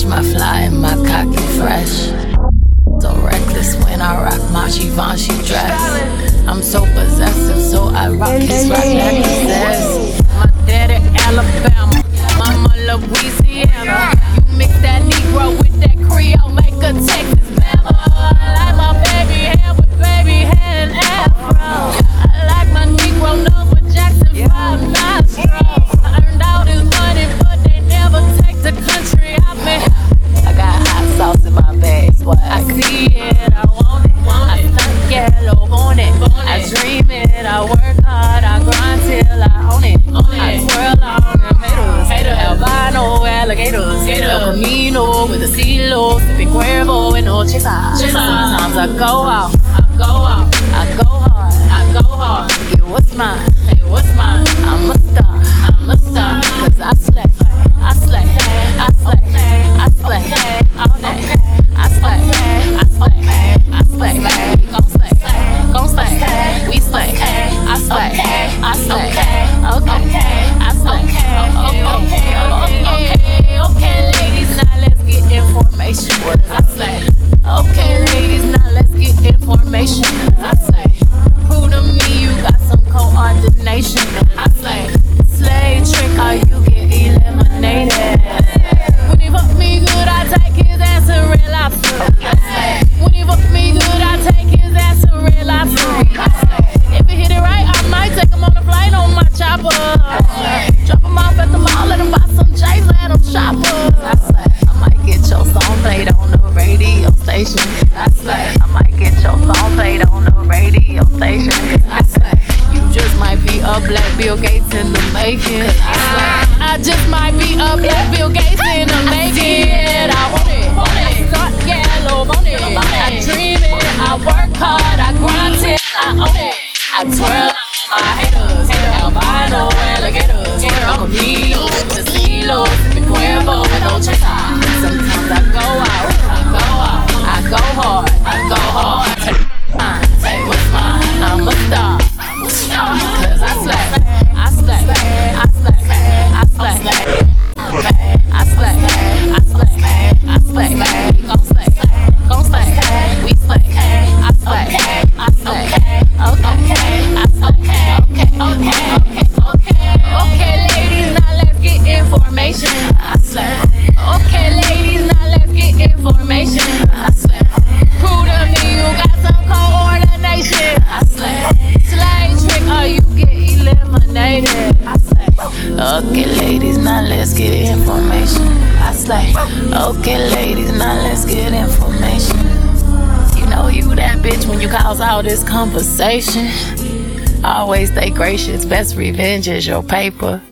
my fly and my cocky fresh. So reckless when I rock my Givenchy dress. I'm so possessive, so I rock these rock necklaces. My daddy Alabama, mama Louisiana. You mix that Negro with that Creole, make a Texas Bama. I like my baby hair with baby hair and afro. I like my Negro nose with Jackson 5 nostrils. I earned all this money, but they never take the country out me. I got hot sauce in my bag. I see it, I want it. I stuck yellow on it. I dream it, I work hard, I grind till I own it. I twirl on them haters, albino alligators. El Camino with a CeeLo, sipping Cuervo and no chisa. Sometimes I go out, I go hard, I go hard. Get what's mine, hey, what's mine? I'm a star, cause I slay, I slay, I slay, I slay, all day. I slay, I slay, I slay, gon' slay, we slay, I slay, I slay, okay, I slay, okay, ladies, now let's get information. I slay, okay, ladies, now let's get information. I slay, prove to me you got some coordination. I slay, slay trick, how you get eliminated. When he fuck me good, I take his ass to real lobster. When he fuck me good, I take his ass to real lobster. If he hit it right, I might take him on a flight on my chopper. Drop him off at the mall, let him buy some J's, let him shop I might get your song played on the radio station. I might get your song played on the radio station. You just might be a black Bill Gates in the making. I just might be a black Bill Gates in the making. I want it, I start yellow, want it. I dream it, I work hard, I grind till I own it. I twirl on my haters, albino alligators. El Camino with the CeeLo, sipping Cuervo with no chisa. Sometimes I go out, I go hard, Say what's mine, I'm a star. Cause I slay, I slay, I slay, I slay, I slay, I slay, I slay, gon' slay, we slay, I slay, I slay, okay, I slay, okay, ladies, now let's get information. I slay, okay, ladies, now let's get information. I slay, prove to me you got some coordination. I slay, slay trick, or you get eliminated. I slay, okay, ladies, now let's get information. I slay, okay, ladies, now let's get information. You know you that bitch when you cause all this conversation. Always stay gracious, best revenge is your paper.